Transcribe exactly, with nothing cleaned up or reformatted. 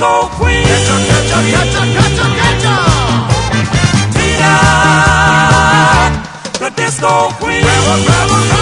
disco queen. Catch her, catch her, catch her, catch her, catch her. Tina, the disco queen. Grab her, grab her, grab her.